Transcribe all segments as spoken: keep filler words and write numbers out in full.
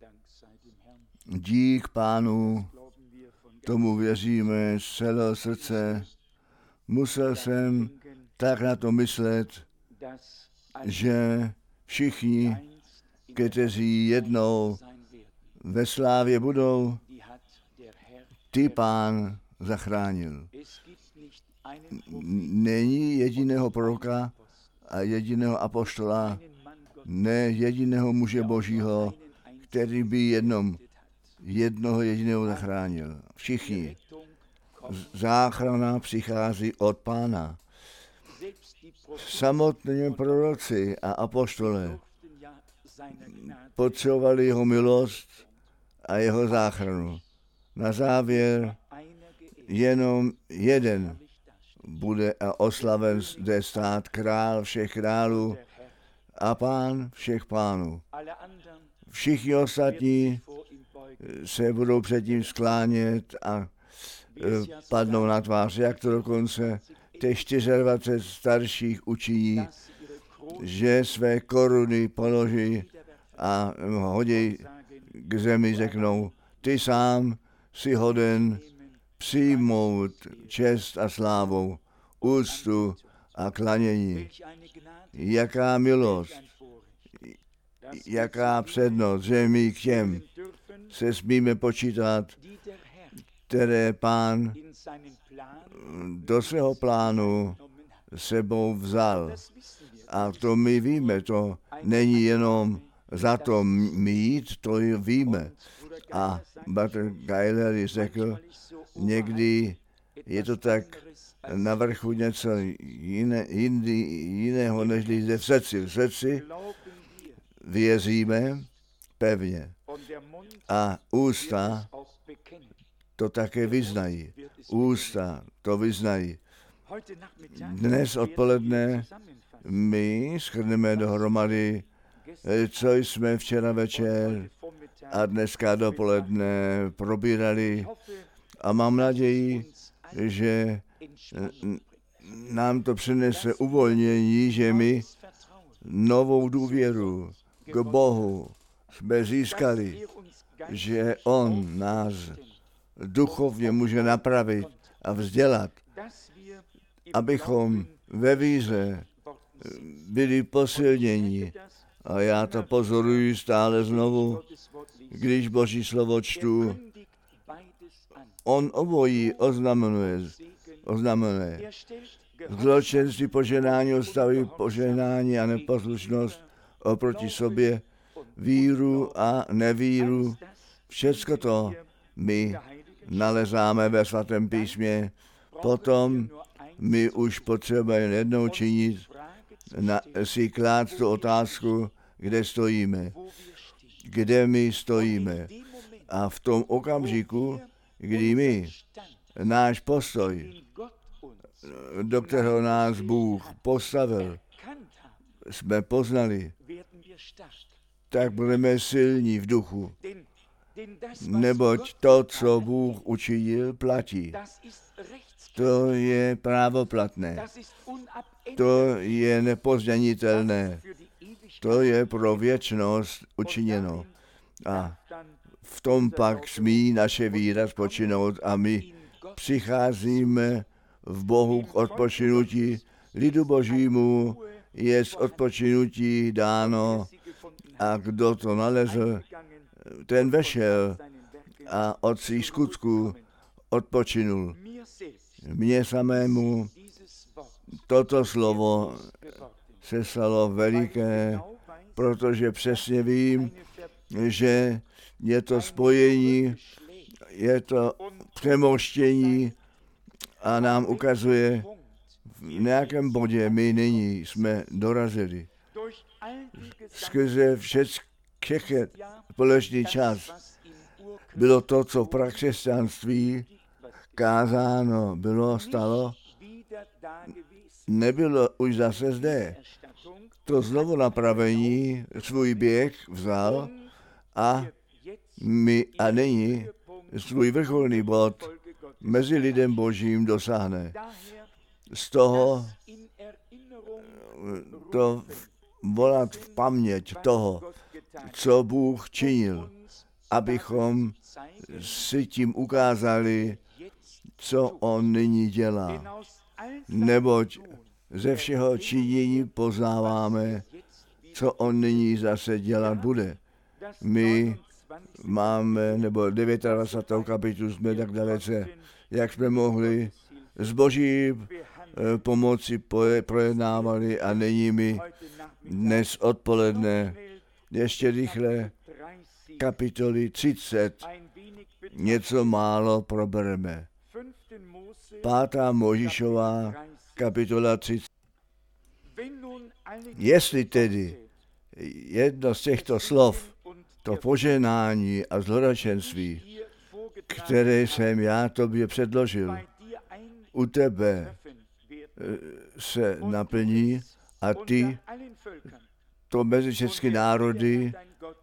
Dík Pánu, tomu věříme z celého srdce. Musel jsem tak na to myslet, že všichni, kteří jednou ve slávě budou, ty Pán zachránil. Není jediného proroka a jediného apoštola, ne jediného muže Božího, který by jednom jednoho jediného zachránil. Všichni. Záchrana přichází od Pána. Samotní proroci a apoštole potřebovali jeho milost a jeho záchranu. Na závěr jenom jeden bude oslaven zde stát, král všech králů a Pán všech pánů. Všichni ostatní se budou před ním sklánět a padnou na tvář, jak to dokonce těch dvacet čtyři starších učiní, že své koruny položí a hodí k zemi, řeknou, ty sám si hoden přijmout čest a slávu, úctu a klanění. Jaká milost, jaká přednost, že my k těm se smíme počítat, které Pán do svého plánu sebou vzal. A to my víme, to není jenom za to mít, to víme. A Bratr Geiler řekl, někdy je to tak na vrchu něco jiné, jindy, jiného, než zde v srdci. V srdci věříme pevně. A ústa to také vyznají. Ústa to vyznají. Dnes odpoledne my shrneme dohromady, co jsme včera večer a dneska dopoledne probírali. A mám naději, že nám to přinese uvolnění, že my novou důvěru k Bohu jsme získali, že On nás duchovně může napravit a vzdělat, abychom ve víře byli posilněni. A já to pozoruji stále znovu, když Boží slovo čtu. On obojí oznamuje, oznamuje. Zločenství poženání odstaví poženání a neposlušnost oproti sobě, víru a nevíru. Všecko to my nalezáme ve svatém písmě. Potom my už potřebujeme jednou činit, na, si klát tu otázku, kde stojíme. Kde my stojíme. A v tom okamžiku, kdy my, náš postoj, do kterého nás Bůh postavil, jsme poznali, tak budeme silní v duchu. Neboť to, co Bůh učinil, platí. To je právoplatné. To je nepozměnitelné. To je pro věčnost učiněno. A v tom pak smí naše víra spočinout a my přicházíme v Bohu k odpočinutí. Lidu Božímu je z odpočinutí dáno a kdo to nalezl, ten vešel a od svých skutků odpočinul. Mně samému toto slovo se stalo veliké, protože přesně vím, že je to spojení, je to přemoštění a nám ukazuje, v nějakém bodě my nyní jsme dorazili. Skrze všechny společný čas bylo to, co v prakřesťanství kázáno bylo, stalo, nebylo už zase zde. To znovu napravení svůj běh vzal a my a nyní svůj vrcholný bod mezi lidem Božím dosáhne. Z toho to volat v paměť toho, co Bůh činil abychom si tím ukázali, co on nyní dělá. Neboť ze všeho činění poznáváme, co on nyní zase dělat bude. My máme, nebo dvacátou devátou kapitolu jsme tak dalece, jak jsme mohli s boží pomoci projednávali a nyní mi dnes odpoledne ještě rychle kapitoly třicet něco málo probereme. Pátá Mojžíšová kapitola třicet. Jestli tedy jedno z těchto slov, to požehnání a zlorečenství, které jsem já tobě předložil, u tebe se naplní a ty to mezi všechny národy,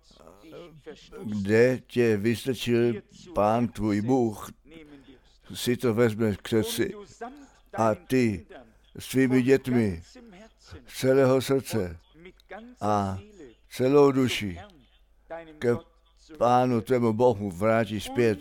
kde tě vystrčil Pán tvůj Bůh, si to vezmeš k srdci a ty s tvými dětmi z celého srdce a celou duši ke Pánu tvému Bohu vrátí zpět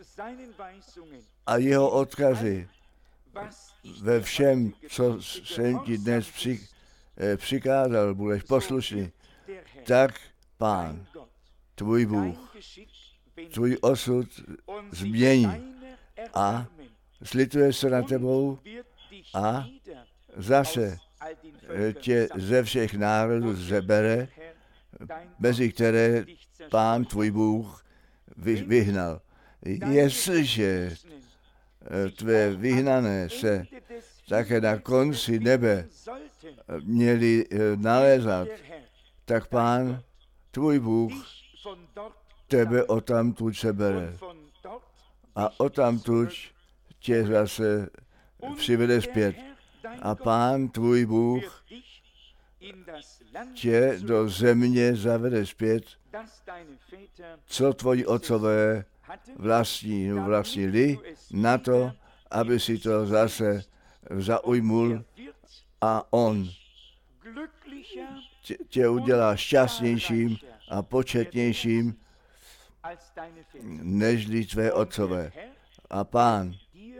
a jeho odkazy ve všem, co jsem ti dnes při, eh, přikázal, budeš poslušný, tak Pán, tvůj Bůh, tvůj osud změní a slituje se na tebou a zase tě ze všech národů zebere, mezi které Pán tvůj Bůh vyhnal. Jestliže tvé vyhnané se také na konci nebe měli nalézat, tak Pán tvůj Bůh tebe odtamtud sebere a odtamtud tě zase přivede zpět. A Pán tvůj Bůh tě do země zavede zpět, co tvoji otcové vlastní, vlastnili, na to, aby si to zase zaujmul a on tě, tě udělá šťastnějším a početnějším nežli tvé otcové. A Pán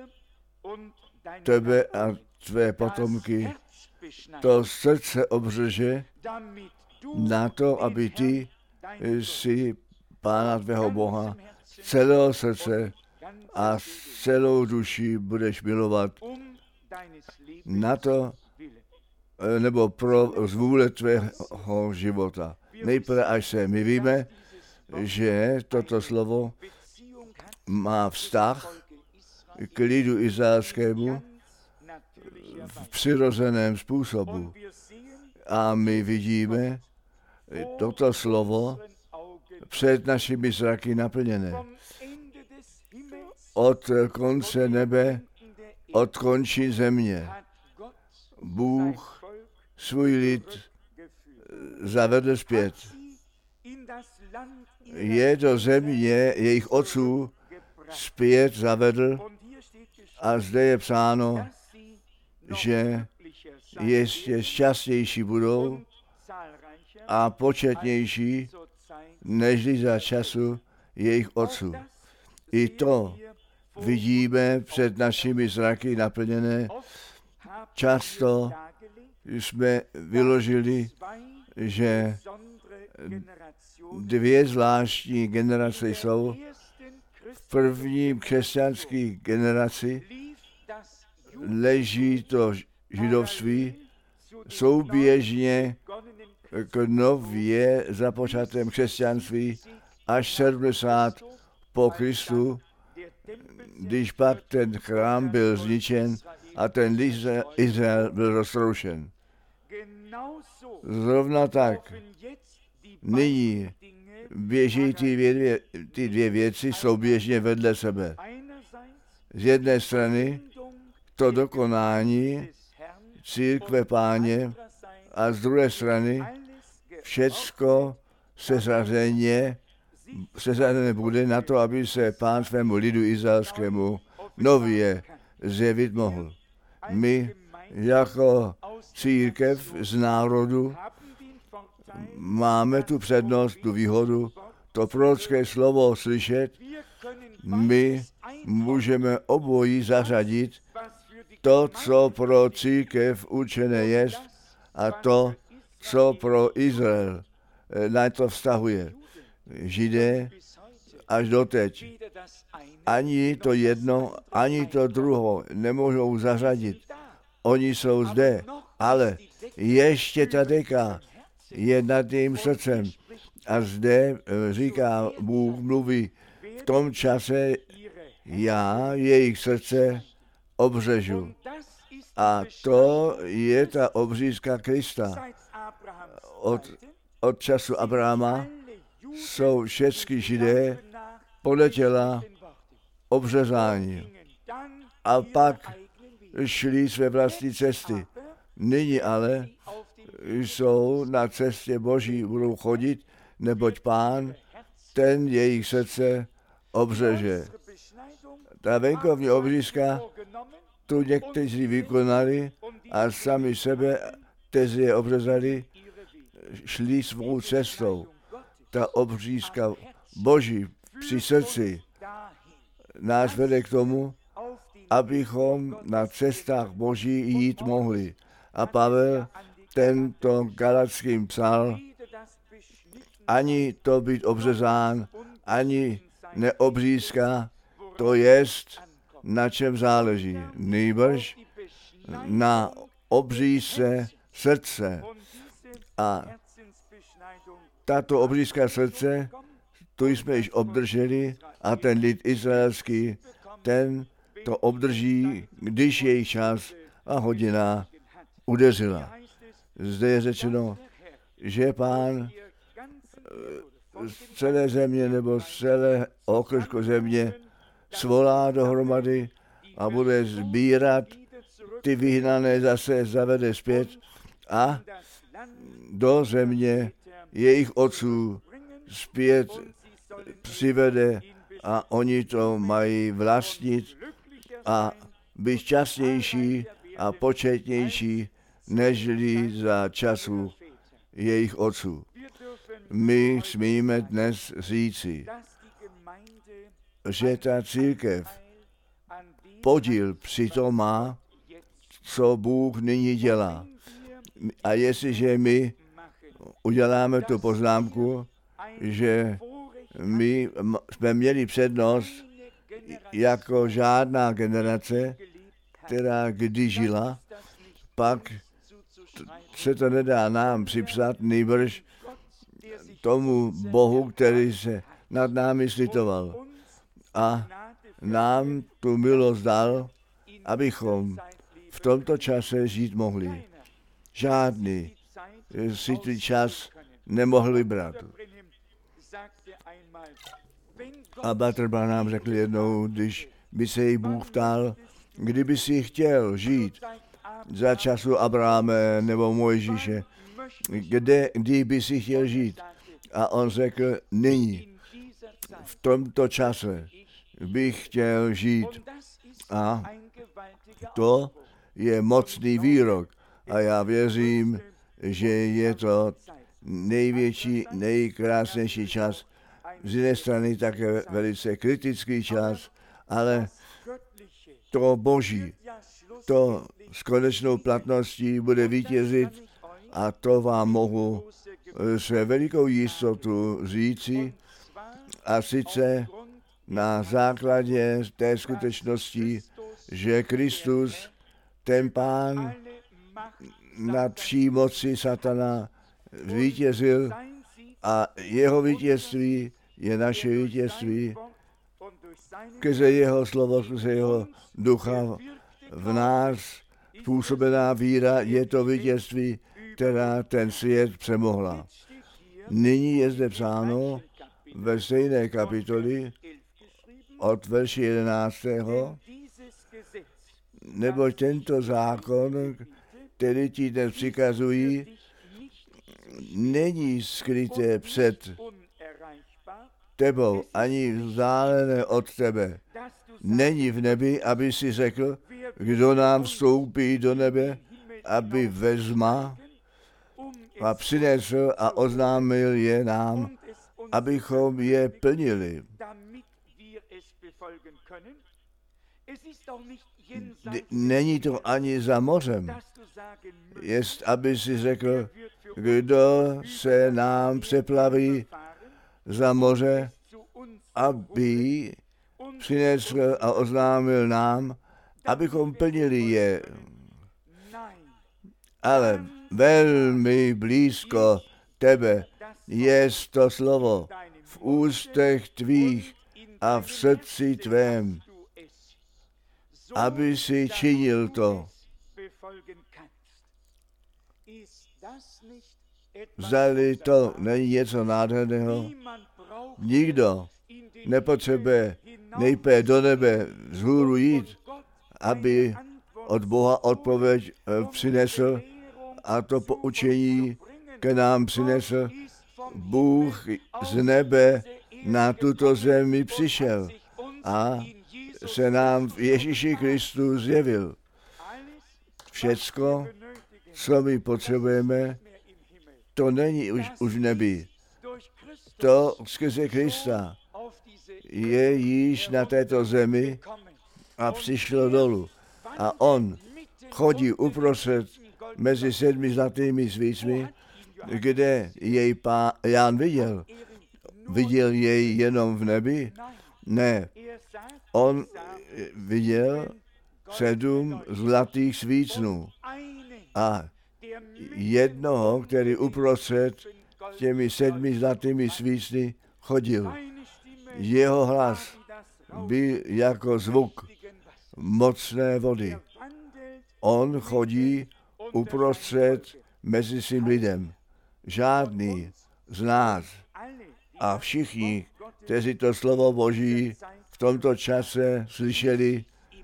tebe a tvé potomky to srdce obřeže na to, aby ty si Pána tvého Boha celého srdce a celou duši budeš milovat na to, nebo pro zvůle tvého života. Nejprve až se my víme, že toto slovo má vztah k lidu izraelskému v přirozeném způsobu. A my vidíme toto slovo před našimi zraky naplněné. Od konce nebe, od končí země, Bůh svůj lid zavedl zpět. Je do země jejich otců zpět zavedl a zde je psáno, že ještě šťastnější budou a početnější nežli za času jejich otců. I to vidíme před našimi zraky naplněné. Často jsme vyložili, že dvě zvláštní generace jsou. V prvním křesťanské generaci leží to židovství souběžně k nově započatém křesťanství až sedmdesát po Kristu, když pak ten chrám byl zničen a ten Izrael byl roztroušen. Zrovna tak nyní běží ty dvě, ty dvě věci souběžně vedle sebe. Z jedné strany to dokonání církve Páně a z druhé strany všecko seřazeně, seřazené bude na to, aby se Pán svému lidu izraelskému nově zjevit mohl. My jako církev z národu máme tu přednost, tu výhodu, to prorocké slovo slyšet, my můžeme obojí zařadit to, co pro církev určené je, a to, co pro Izrael na to vztahuje. Židé až doteď ani to jedno, ani to druhé nemůžou zařadit. Oni jsou zde, ale ještě ta deka je nad jejím srdcem. A zde říká Bůh, mluví, v tom čase já jejich srdce obřežu. A to je ta obřízka Krista. Od, od času Abrahama jsou všechny Židé podle těla obřezání. A pak šli své vlastní cesty. Nyní ale jsou na cestě Boží, budou chodit, neboť Pán, ten jejich srdce obřeže. Ta venkovní obřízka tu někteří vykonali a sami sebe, kteří je obřezali, šli svou cestou. Ta obřízka Boží při srdci nás vede k tomu, abychom na cestách Boží jít mohli. A Pavel tento Galatským psal, ani to být obřezán, ani neobřízka, to jest, na čem záleží. Nýbrž na obřízce srdce. A tato obřízka srdce, tu jsme již obdrželi a ten lid izraelský, ten to obdrží, když její čas a hodina udeřila. Zde je řečeno, že Pán z celé země nebo z celé okrsku země svolá dohromady a bude sbírat ty vyhnané, zase zavede zpět a do země jejich otců zpět přivede a oni to mají vlastnit a být šťastnější a početnější, nežli za času jejich otců. My smíme dnes říci, že ta církev podíl při tom má, co Bůh nyní dělá. A jestliže my uděláme tu poznámku, že my jsme měli přednost jako žádná generace, která kdy žila, pak se to nedá nám připsat, nýbrž tomu Bohu, který se nad námi slitoval. A nám tu milost dal, abychom v tomto čase žít mohli. Žádný si ten čas nemohl vybrat. A bratr Branham řekl jednou, když by se jí Bůh ptal, kdyby si chtěl žít za času Abraháme nebo Mojžíše, kde, kdy by si chtěl žít? A on řekl, nyní, v tomto čase bych chtěl žít. A to je mocný výrok. A já věřím, že je to největší, nejkrásnější čas. Z jiné strany také velice kritický čas, ale to Boží, to s konečnou platností bude vítězit a to vám mohu s velikou jistotu říci, a sice na základě té skutečnosti, že Kristus, ten Pán, nad vší moci satana vítězil a jeho vítězství je naše vítězství. Skrze jeho slovo, skrze jeho ducha v nás způsobená víra je to vítězství, která ten svět přemohla. Nyní je zde psáno ve stejné kapitoli od verši jedenáctého Neboť tento zákon, který ti dnes přikazují, není skryté před tebou, ani vzdálené od tebe. Není v nebi, aby si řekl, kdo nám vstoupí do nebe, aby vezma a přinesl a oznámil je nám abychom je plnili. Není to ani za mořem. Jest, aby si řekl, kdo se nám přeplaví za moře, aby přinesl a oznámil nám, abychom plnili je. Ale velmi blízko tebe je to slovo v ústech tvých a v srdci tvém, aby si činil to. Zdali to není něco nádherného? Nikdo nepotřebuje nejprve do nebe vzhůru jít, aby od Boha odpověď přinesl a to poučení k nám přinesl. Bůh z nebe na tuto zemi přišel a se nám v Ježíši Kristu zjevil. Všecko, co my potřebujeme, to není už, už v nebi. To skrze Krista je již na této zemi a přišlo dolů. A on chodí uprostřed mezi sedmi zlatými svícmi, kde jej pán Jan viděl. Viděl jej jenom v nebi? Ne. On viděl sedm zlatých svícnů a jednoho, který uprostřed těmi sedmi zlatými svícny chodil. Jeho hlas byl jako zvuk mocné vody. On chodí uprostřed mezi svým lidem. Žádný z nás a všichni, kteří to slovo Boží v tomto čase slyšeli,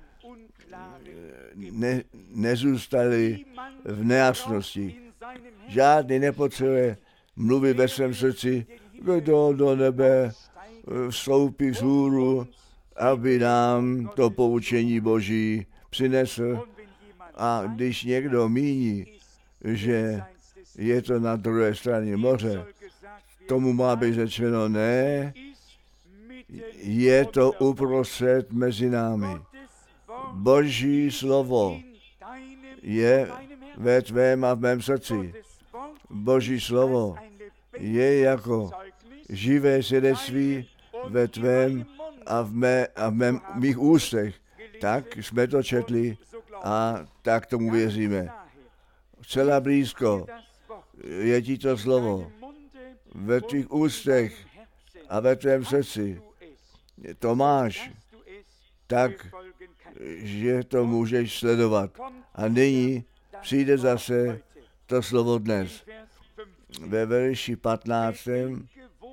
ne, nezůstali v nejasnosti. Žádný nepotřebuje mluvit ve svém srdci, kdo do nebe vstoupí vzhůru, aby nám to poučení Boží přinesl. A když někdo míní, že je to na druhé straně moře, tomu má být řečeno ne, je to uprostřed mezi námi. Boží slovo je ve tvém a v mém srdci. Boží slovo je jako živé svědectví ve tvém a v, mé, a v mém, mých ústech. Tak jsme to četli a tak tomu věříme. Celá blízko je ti to slovo ve tvých ústech a ve tvém srdci. To máš tak, že to můžeš sledovat. A nyní přijde zase to slovo dnes. Ve verši patnáctém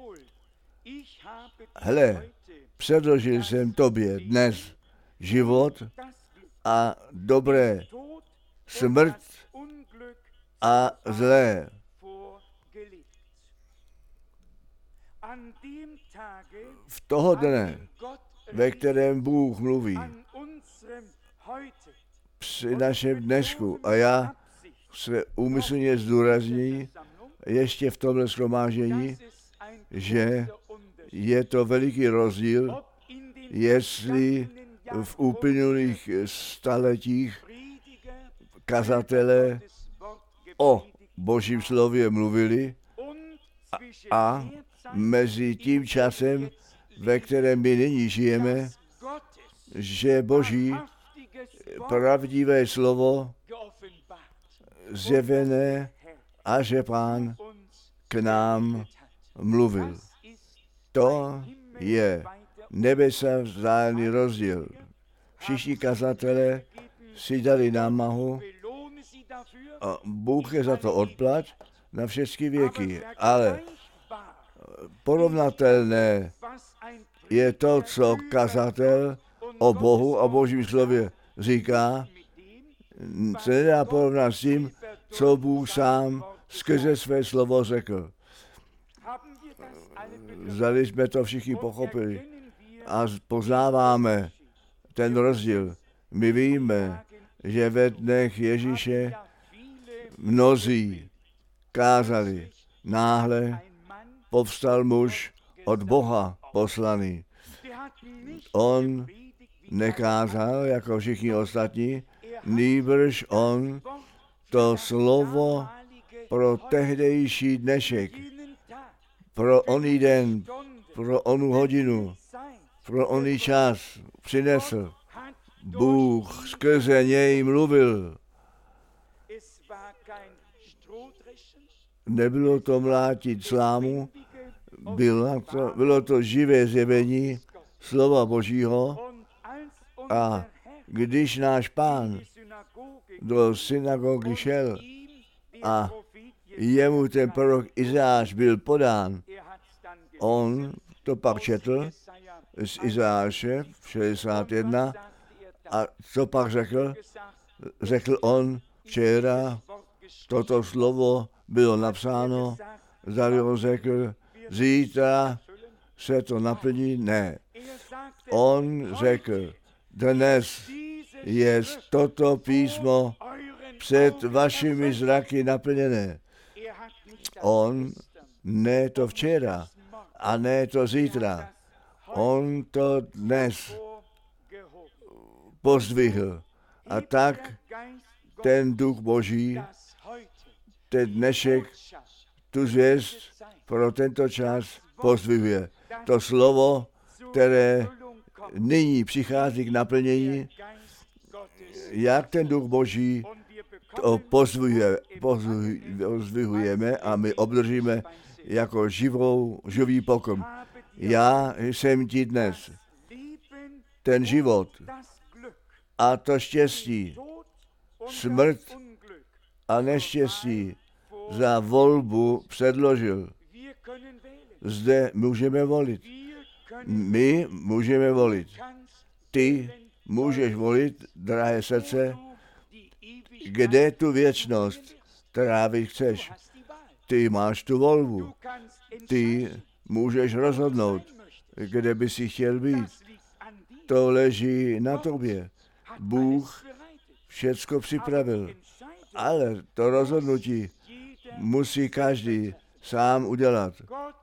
Hle, předložil jsem tobě dnes život a dobré, smrt a zlé. V toho dne, ve kterém Bůh mluví, při našem dnešku, a já se úmyslně zdůrazní ještě v tomhle shromáždění, že je to veliký rozdíl, jestli v uplynulých staletích kazatelé o Božím slově mluvili a, a mezi tím časem, ve kterém my nyní žijeme, že Boží pravdivé slovo zjevené a že Pán k nám mluvil. To je nebesa vzájemný rozdíl. Všichni kazatelé si dali námahu a Bůh je za to odplať na všechny věky, ale porovnatelné je to, co kazatel o Bohu a Božím slově říká, se nedá porovnat s tím, co Bůh sám skrze své slovo řekl. Zdali jsme to všichni pochopili a poznáváme ten rozdíl. My víme, že ve dnech Ježíše mnozí kázali. Náhle povstal muž od Boha poslaný. On nekázal jako všichni ostatní, nýbrž on to slovo pro tehdejší dnešek, pro oný den, pro onu hodinu, pro oný čas přinesl. Bůh skrze něj mluvil. Nebylo to mlátit slámu, bylo to, bylo to živé zjevení slova Božího. A když náš Pán do synagogy šel a jemu ten prorok Izajáš byl podán, on to pak četl z Izajáše šedesát jedna a co pak řekl? Řekl on, včera toto slovo bylo napsáno, Zariel řekl, zítra se to naplní, ne. On řekl, dnes je toto písmo před vašimi zraky naplněné. On ne to včera a ne to zítra. On to dnes pozdvihl. A tak ten duch Boží, ten dnešek, tu zvěst pro tento čas pozdvihuje. To slovo, které nyní přichází k naplnění, jak ten duch Boží to pozdvihuje, pozdvihujeme a my obdržíme jako živou, živý pokrm. Já jsem ti dnes ten život a to štěstí, smrt a neštěstí za volbu předložil. Zde můžeme volit. My můžeme volit. Ty můžeš volit, drahé srdce, kde tu věčnost trávit chceš. Ty máš tu volbu. Ty můžeš rozhodnout, kde by si chtěl být. To leží na tobě. Bůh všecko připravil. Ale to rozhodnutí musí každý sám udělat.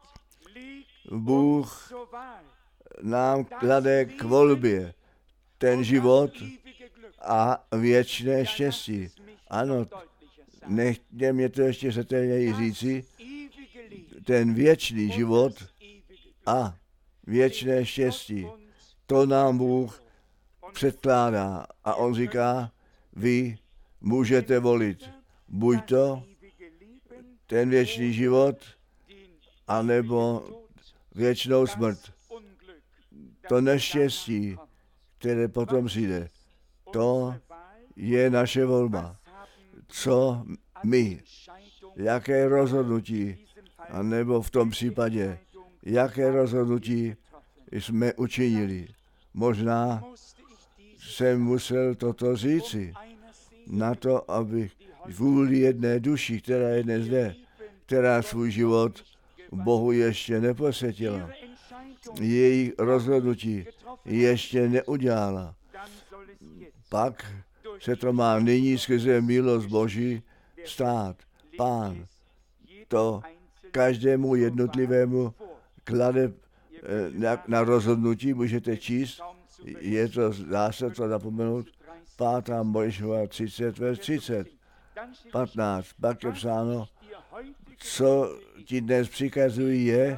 Bůh nám klade k volbě ten život a věčné štěstí. Ano, nechtě mě to ještě zřetelněji říci, ten věčný život a věčné štěstí, to nám Bůh předkládá a on říká, vy můžete volit buď to ten věčný život, anebo věčnou smrt. To neštěstí, které potom přijde, to je naše volba. Co my, jaké rozhodnutí, anebo v tom případě, jaké rozhodnutí jsme učinili. Možná jsem musel toto říci, na to, aby vůli jedné duši, která je dnes zde, která svůj život Bohu ještě neposvětila, její rozhodnutí ještě neudělala. Pak se to má nyní skrze milost Boží stát. Pán to každému jednotlivému klade na, na rozhodnutí, můžete číst, je to, dá se to zapomenout, pátá Mojžíšova třicet, vers třicet, patnáct, pak je psáno, co ti dnes přikazují je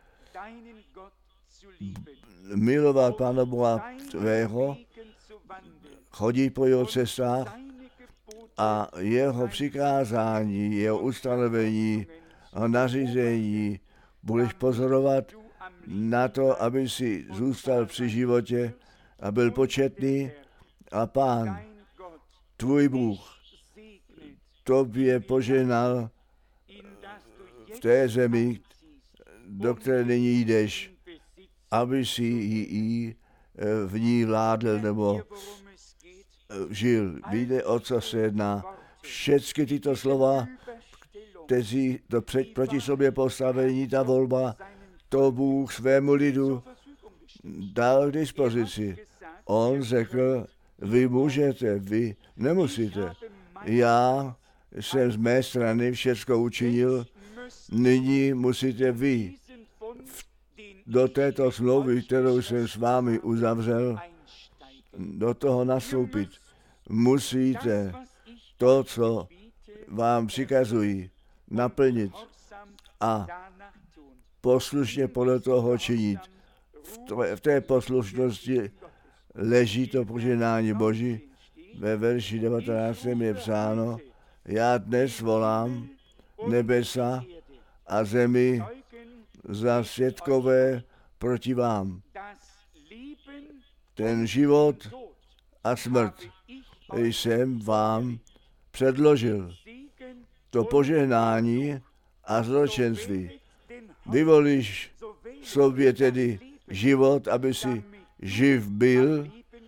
milovat Pána Boha tvého, chodit po jeho cestách a jeho přikázání, jeho ustanovení a nařízení budeš pozorovat na to, aby si zůstal při životě a byl početný a Pán, tvůj Bůh, tobě poženal v té zemi, do které nyní jdeš, aby si ji v ní vládl nebo žil. Víte, o co se jedná. Všechny tyto slova, kteří to před, proti sobě postavení, ta volba, to Bůh svému lidu dal k dispozici. On řekl, vy můžete, vy nemusíte. Já jsem z mé strany všecko učinil, nyní musíte vy v do této smlouvy, kterou jsem s vámi uzavřel, do toho nastoupit. Musíte to, co vám přikazují, naplnit a poslušně podle toho činit. V té poslušnosti leží to požehnání Boží. Ve verši devatenáctém je psáno: já dnes volám nebesa a zemi za svědkové proti vám. Ten život a smrt jsem vám předložil. To požehnání a zločenství. Vyvolíš sobě tedy život, aby si živ byl,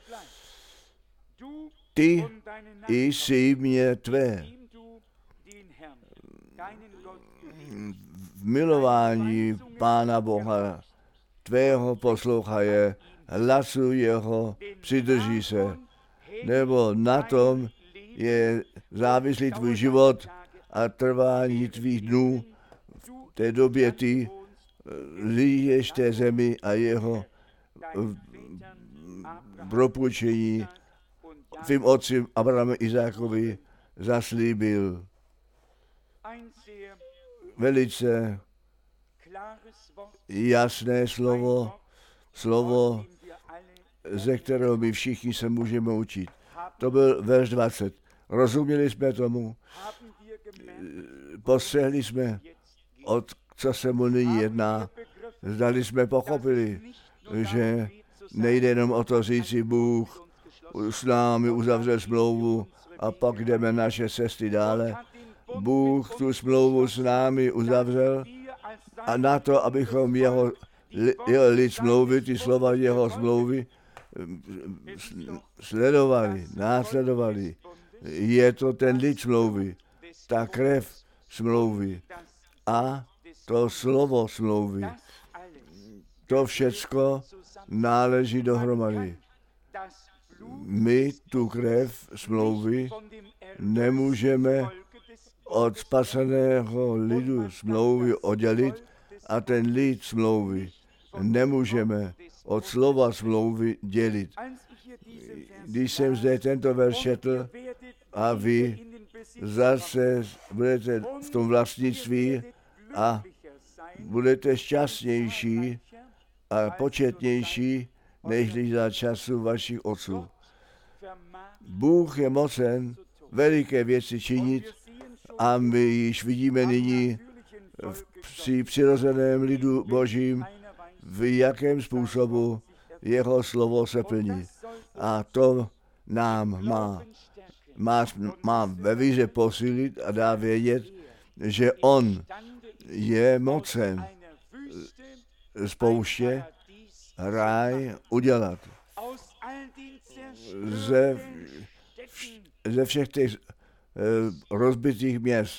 ty i mě tvé. V milování Pána Boha tvého poslouchaje, hlasu jeho přidrží se, nebo na tom je závislý tvůj život a trvání tvých dnů. V té době ty žiješ té zemi a jeho propůjčení tvým otcem Abrahamu Izákovi zaslíbil. Velice jasné slovo, slovo, ze kterého my všichni se můžeme učit. To byl verš dvacet. Rozuměli jsme tomu, postřehli jsme, od co se mu nyní jedná. Zdali jsme pochopili, že nejde jenom o to říci, Bůh s námi uzavřel smlouvu a pak jdeme naše cesty dále. Bůh tu smlouvu s námi uzavřel a na to, abychom jeho, jeho lid smlouvy, ty slova jeho smlouvy sledovali, následovali. Je to ten lid smlouvy, ta krev smlouvy a to slovo smlouvy. To všecko náleží dohromady. My tu krev smlouvy nemůžeme od spaseného lidu smlouvy oddělit a ten lid smlouvy nemůžeme od slova smlouvy dělit. Když jsem zde tento verš četl a vy zase budete v tom vlastnictví a budete šťastnější a početnější, než za času vašich otců. Bůh je mocen veliké věci činit a my již vidíme nyní v při přirozeném lidu Božím, v jakém způsobu jeho slovo se plní. A to nám má, má, má ve víře posílit a dá vědět, že on je mocen z pouště ráj udělat. Ze, ze všech těch rozbitých měst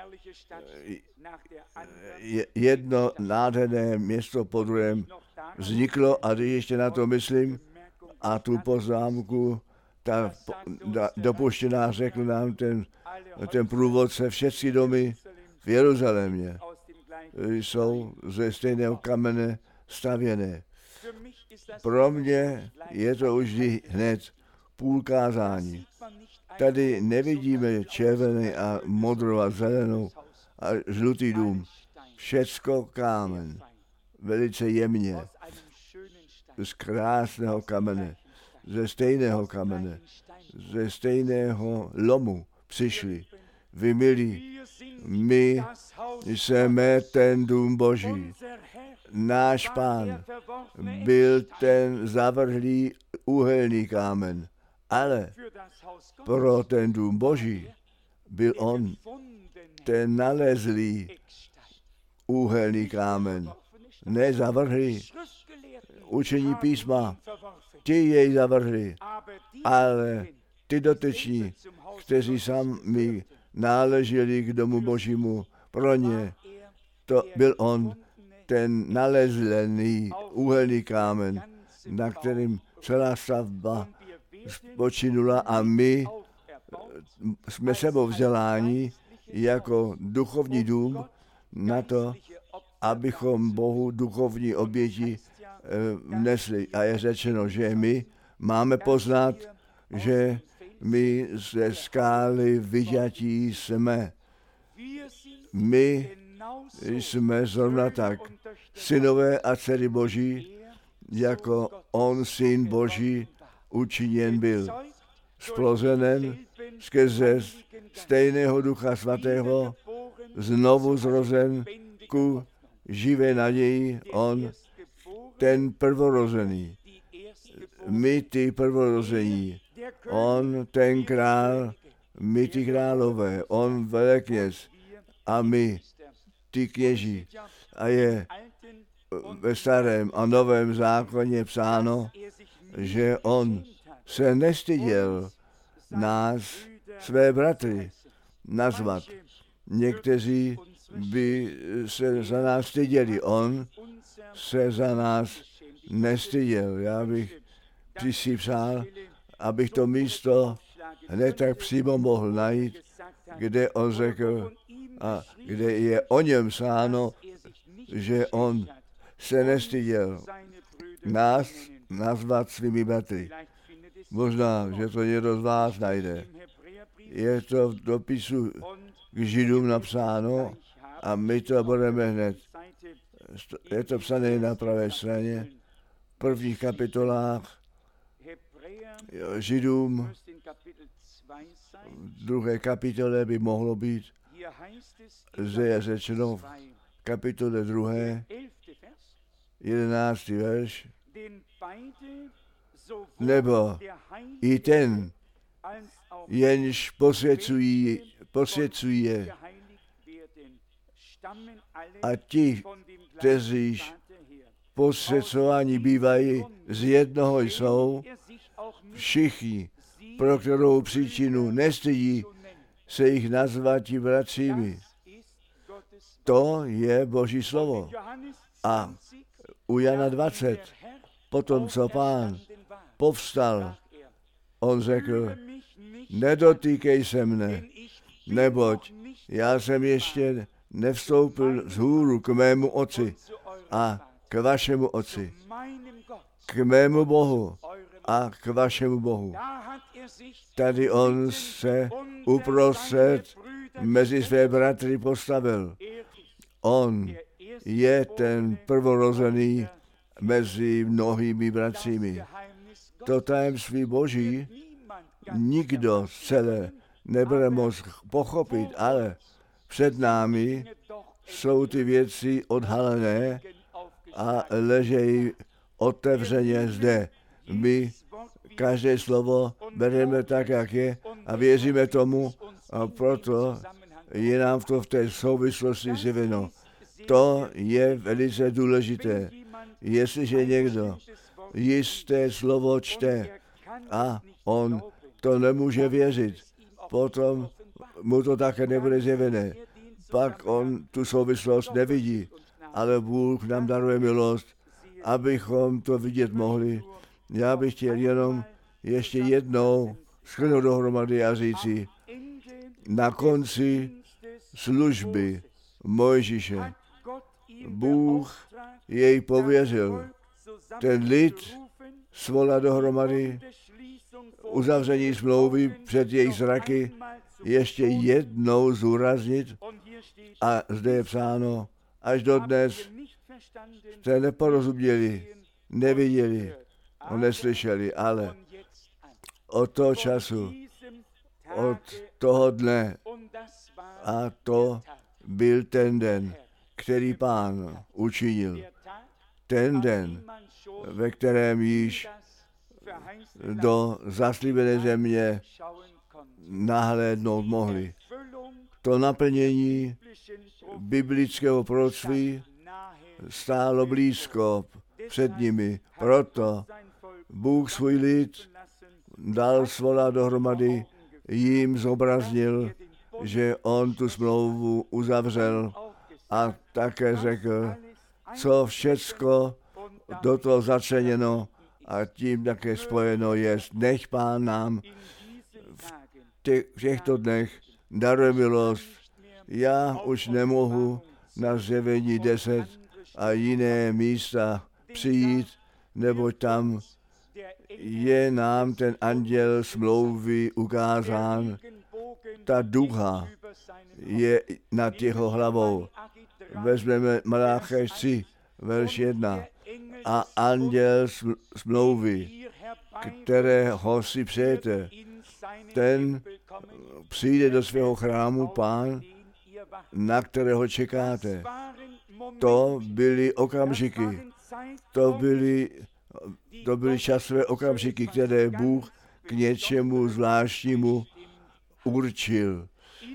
jedno nádherné město po druhém vzniklo a když ještě na to myslím a tu poznámku ta dopuštěná řekl nám ten, ten průvodce, všechny domy v Jeruzalémě jsou ze stejného kamene stavěné. Pro mě je to už hned půl kázání. Tady nevidíme červený a modrou a zelenou a žlutý dům. Všecko kámen. Velice jemně. Z krásného kamene. Ze stejného kamene. Ze stejného lomu přišli. Vy milí, my jsme ten dům Boží. Náš Pán byl ten zavrhlý úhelný kámen, ale pro ten dům Boží byl on ten nalezlý úhelný kámen. Ne zavrhlý. Učení písma, ti jej zavrhli, ale ty dotyční, kteří sami náleželi k domu Božímu, pro ně to byl on, ten nalezlený úhelný kámen, na kterým celá stavba spočinula a my jsme sebou vzděláni jako duchovní dům na to, abychom Bohu duchovní oběti vnesli. A je řečeno, že my máme poznat, že my ze skály vyžatí jsme. My jsme zrovna tak synové a dcery Boží, jako on, syn Boží, učiněn byl. Splozenem skrze stejného Ducha Svatého, znovu zrozen ku živé naději, on, ten prvorozený. My ty prvorození, on, ten král, my ty králové, on velekněz a my ty kněží. A je ve starém a novém zákoně psáno, že on se nestyděl nás, své bratry, nazvat. Někteří by se za nás styděli. On se za nás nestyděl. Já bych si přál, abych to místo hned tak přímo mohl najít, kde on řekl, a kde je o něm psáno, že on se nestyděl nás nazvat svými bratry. Možná, že to někdo z vás najde. Je to v dopisu k Židům napsáno a my to budeme hned. Je to psané na pravé straně, v prvních kapitolách Židům, v druhé kapitole by mohlo být, zde je řečeno v kapitole druhé, jedenáctý verš, nebo i ten, jenž posvěcují, posvěcuje, a ti, kteří posvěcování bývají, z jednoho jsou, všichni, pro kterou příčinu nestydí se jich nazvati bratřími. To je Boží slovo. A u Jana dvacet, potom co Pán povstal, on řekl, nedotýkej se mne, neboť já jsem ještě nevstoupil vzhůru k mému otci a k vašemu otci, k mému Bohu a k vašemu Bohu. Tady on se uprostřed mezi své bratry postavil. On je ten prvorozený mezi mnohými bratřími. To tajemství Boží nikdo celé nebude moct pochopit, ale před námi jsou ty věci odhalené a ležejí otevřeně zde. My každé slovo bereme tak, jak je a věříme tomu a proto je nám to v té souvislosti zjeveno. To je velice důležité. Jestliže někdo jisté slovo čte a on to nemůže věřit, potom mu to také nebude zjevené. Pak on tu souvislost nevidí, ale Bůh nám daruje milost, abychom to vidět mohli. Já bych chtěl jenom ještě jednou shrnout dohromady a říci, na konci služby Mojžíše Bůh jej pověřil, ten lid svolal dohromady, uzavření smlouvy před jejich zraky ještě jednou zúraznit a zde je psáno, až dodnes jste neporozuměli, neviděli, neslyšeli, ale od toho času, od toho dne, a to byl ten den, který Pán učinil. Ten den, ve kterém již do zaslíbené země nahlédnout mohli. To naplnění biblického proroctví stálo blízko před nimi. Proto Bůh svůj lid dal svolat dohromady, jim zobraznil, že on tu smlouvu uzavřel a také řekl, co všecko do toho začleněno a tím také spojeno je. Nech Pán nám v těchto dnech daruje milost. Já už nemohu na Zjevení deset a jiné místa přijít, neboť tam je nám ten anděl smlouvy ukázán. Ta duha je nad jeho hlavou. Vezmeme Malachi tři, verš jedna. A anděl smlouvy, kterého si přejete, ten přijde do svého chrámu, Pán, na kterého čekáte. To byly okamžiky, to byly, to byly časové okamžiky, které Bůh k něčemu zvláštnímu určil.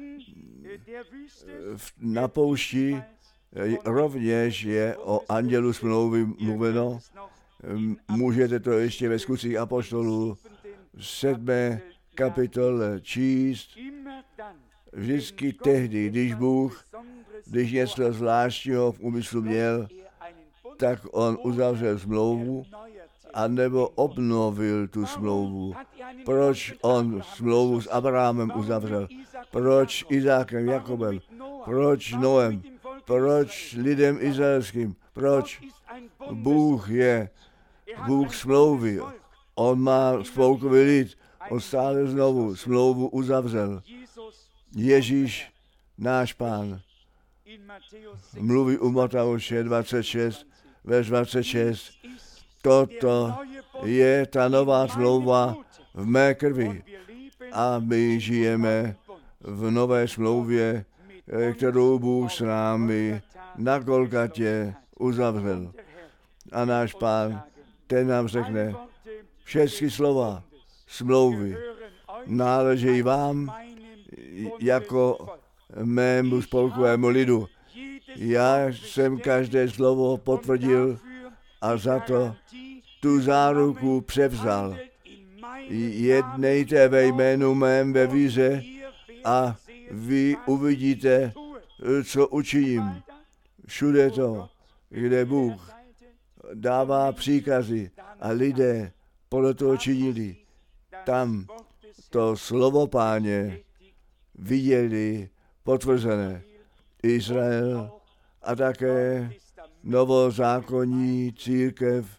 Na poušti rovněž je o andělu smlouvy mluveno. Můžete to ještě ve Skutcích apoštolů v sedmé kapitole číst. Vždycky tehdy, když Bůh, když něco zvláštního v úmyslu měl, tak on uzavřel smlouvu, anebo obnovil tu smlouvu. Proč on smlouvu s Abrahamem uzavřel? Proč Izákem, Jakobem? Proč Noem? Proč lidem izraelským? Proč? Bůh je Bůh smlouvy. On má spolkový lid. On stále znovu smlouvu uzavřel. Ježíš, náš Pán, mluví u Matouše dvacet šest, verš dvacet šest. Toto je ta nová smlouva v mé krvi. A my žijeme v nové smlouvě, kterou Bůh s námi na Golgatě uzavřel. A náš Pán, ten nám řekne, všechny slova smlouvy náležejí vám jako mému spolkovému lidu. Já jsem každé slovo potvrdil a za to tu záruku převzal. Jednejte ve jménu mém ve víře a vy uvidíte, co učiním. Všude to, kde Bůh dává příkazy a lidé podle toho činili, tam to slovo Páně viděli potvrzené. Izrael a také novozákonní církev,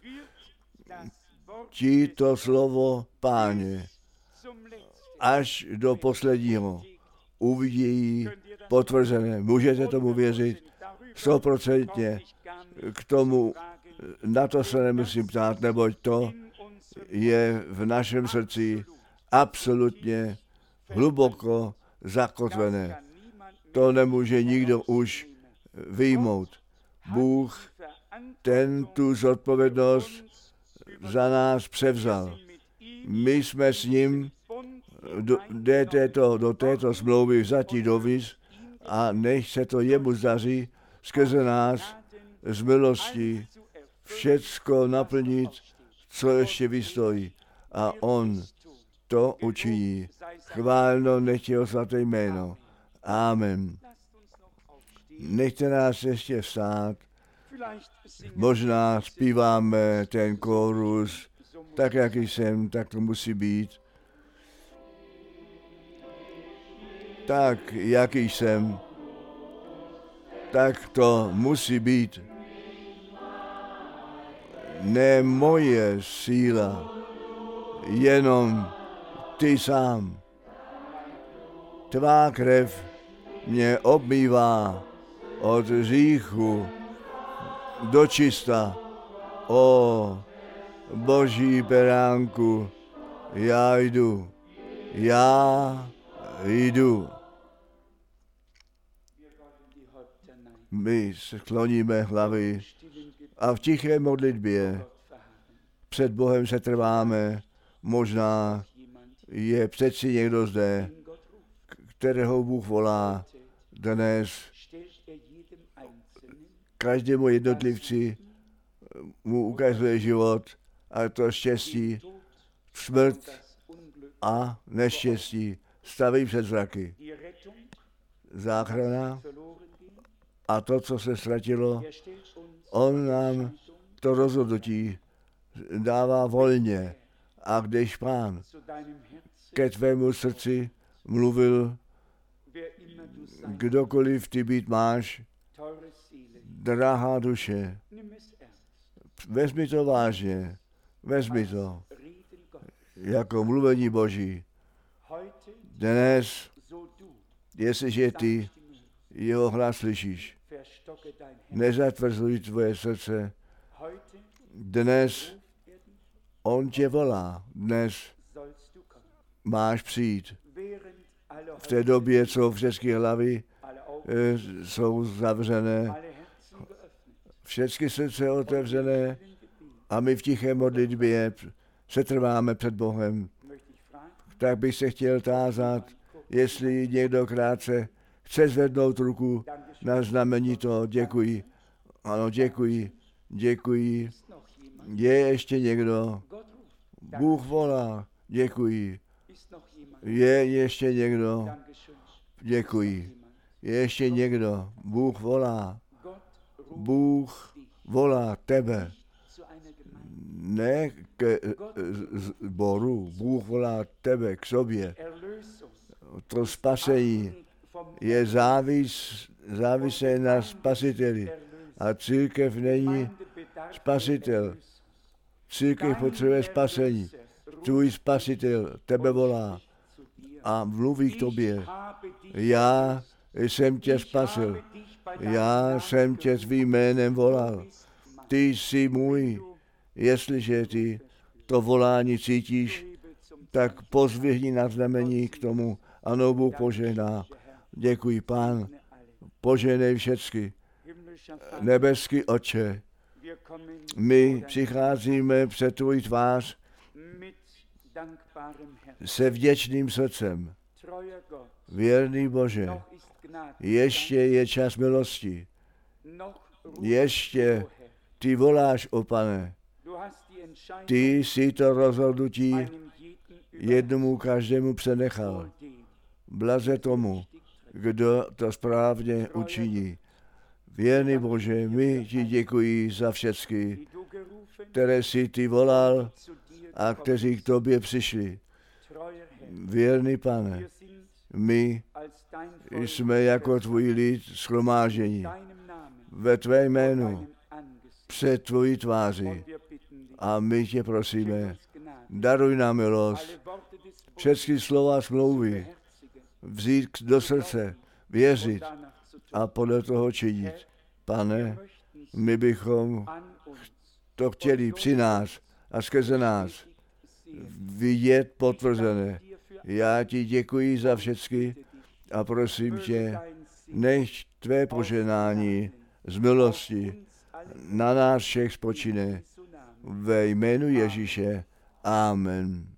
ti to slovo Páně až do posledního uvidí potvrzené. Můžete tomu věřit stoprocentně. K tomu, na to se nemusím ptát, neboť to je v našem srdci absolutně hluboko zakotvené. To nemůže nikdo už vyjmout. Bůh ten tu zodpovědnost za nás převzal. My jsme s ním do, do, této, do této smlouvy vzatí dovíz a nech se to jemu zdaří skrze nás z milosti všecko naplnit, co ještě vystojí. A on to učiní. Chválno nech jeho svaté jméno. Amen. Nechte nás ještě vstát. Možná zpíváme ten kórus, tak jak jsem, tak to musí být. Tak, jaký jsem, tak to musí být. Ne moje síla, jenom ty sám. Tvá krev mě obmývá od hříchu do čista. O Boží beránku, já jdu, já jdu. My skloníme hlavy a v tiché modlitbě před Bohem se trváme. Možná je přeci někdo zde, kterého Bůh volá dnes. Každému jednotlivci mu ukazuje život a to štěstí, smrt a neštěstí staví před zraky. Záchrana a to, co se ztratilo, on nám to rozhodnutí dává volně. A když Pán ke tvému srdci mluvil, kdokoliv ty být máš, drahá duše, vezmi to vážně, vezmi to jako mluvení Boží. Dnes, jestliže ty jeho hlas slyšíš, nezatvrzuj tvoje srdce. Dnes on tě volá, dnes máš přijít. V té době, co všechny hlavy e, jsou zavřené, všechny srdce otevřené a my v tiché modlitbě setrváme před Bohem. Tak bych se chtěl tázat, jestli někdo krátce chce zvednout ruku na znamení toho. Děkuji. Ano, děkuji. Děkuji. Je ještě někdo? Bůh volá. Děkuji. Je ještě někdo? Děkuji. Je ještě někdo? Bůh volá. Bůh volá tebe. Ne k sboru. Bůh volá tebe k sobě. To spasení je závis, závisé na spasiteli. A církev není spasitel. Církev potřebuje spasení. Tvůj spasitel tebe volá a mluví k tobě. Já jsem tě spasil. Já jsem tě svým jménem volal. Ty jsi můj. Jestliže ty to volání cítíš, tak pozvihni na znamení k tomu. Ano, Bůh požehná. Děkuji, Pán. Požehnej všecky. Nebeský Otče, my přicházíme před tvůj tvář se vděčným srdcem. Věrný Bože, ještě je čas milosti. Ještě ty voláš, o Pane. Ty si to rozhodnutí jednomu každému přenechal. Blaze tomu, kdo to správně učiní. Věrný Bože, my ti děkuji za všechny, které jsi ty volal a kteří k tobě přišli. Věrný Pane, my jsme jako tvůj lid shromáždění ve tvé jménu před tvojí tváři a my tě prosíme, daruj nám milost, všechny slova smlouvy vzít do srdce, věřit a podle toho činit. Pane, my bychom to chtěli při nás a skrze nás vidět potvrzené. Já ti děkuji za všechny a prosím tě, nech tvé poženání z milosti na nás všech spočine. Ve jménu Ježíše. Amen.